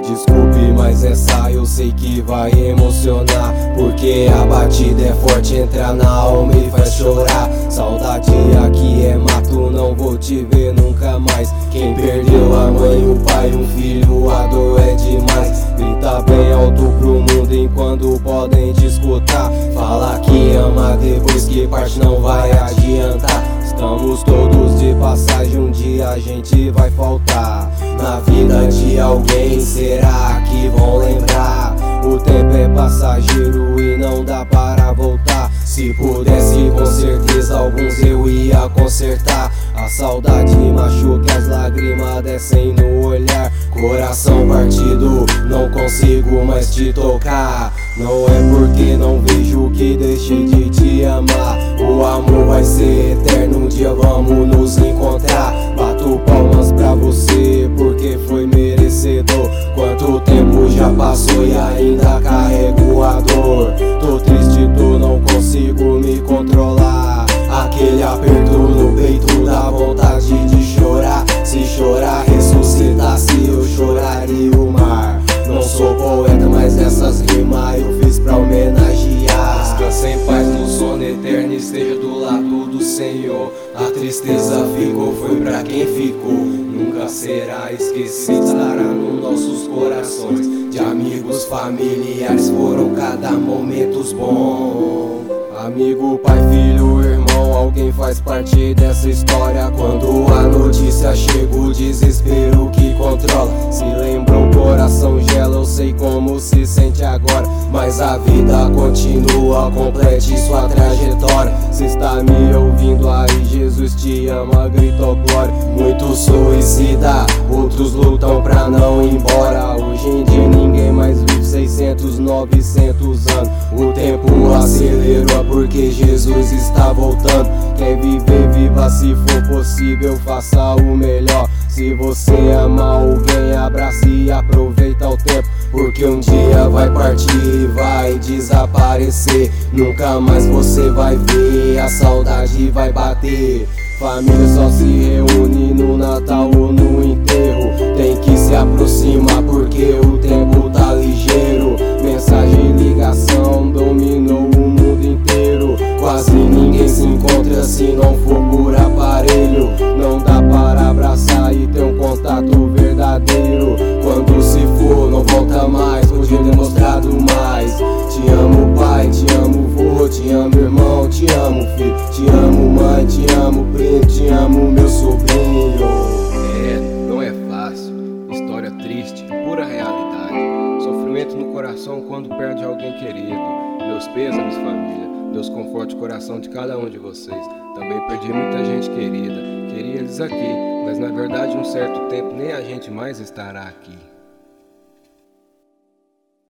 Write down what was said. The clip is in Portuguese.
desculpe, mas essa eu sei que vai emocionar, porque a batida é forte, entra na alma e faz chorar. Saudade aqui é mato, não vou te ver nunca mais. Quem perdeu a mãe, o pai, um filho, a dor é demais. Grita bem alto pro mundo enquanto podem te escutar. Fala que ama, depois que parte não vai adiantar. Estamos todos de passagem, um dia a gente vai faltar. Na vida de alguém, será que vão lembrar? O tempo é passageiro e não dá para voltar. Se pudesse, com certeza alguns eu ia consertar. A saudade machuca, as lágrimas descem no olhar. Coração partido, não consigo mais te tocar. Não é porque não vejo que deixe de te amar. O amor vai ser eterno, um dia vamos nos encontrar. Bato palmas pra você porque foi merecedor. Quanto tempo já passou e ainda carrego a dor. Tô triste, não consigo me controlar. Aquele aperto no peito dá vontade de chorar. Se chorar ressuscitasse, eu choraria o mar. Não sou poeta, mas essas rimas eu fiz pra homenagear. Descansa em paz no sono eterno, esteja do lado do Senhor. A tristeza ficou, foi pra quem ficou. Nunca será esquecido, estará nos nossos corações. De amigos, familiares, foram cada momentos bons. Amigo, pai, filho, irmão, alguém faz parte dessa história. Quando a notícia chega, o desespero que controla. Se lembra, o coração gela, eu sei como se sente agora. Mas a vida continua, complete sua trajetória. Se está me ouvindo aí, Jesus te ama, gritou glória. Muitos suicida, outros lutam pra não ir embora. Hoje em dia ninguém mais vive 600, 900 anos. O tempo acelerou porque Jesus está voltando. Quer viver, viva, se for possível, faça o melhor. Se você ama alguém, abrace e aproveita o tempo, porque um dia vai partir e vai desaparecer. Nunca mais você vai ver, a saudade vai bater. Família só se reúne no Natal ou no enterro. Tem que se aproximar porque o tempo tá ligeiro. Mensagem e ligação dominou o mundo inteiro. Quase ninguém se encontra se não for por aparelho. Não dá para abraçar e ter um contato verdadeiro. Quando se for não volta mais, podia ter mostrado mais. Te amo pai, te amo vô, te amo irmão, te amo filho. Te amo mãe, te amo primo, te amo meu sobrinho. Não é fácil, história triste, pura realidade. Sofrimento no coração quando perde alguém querido. Meus pêsames, família, Deus conforte o coração de cada um de vocês. Também perdi muita gente querida, queria eles aqui, mas na verdade um certo tempo nem a gente mais estará aqui.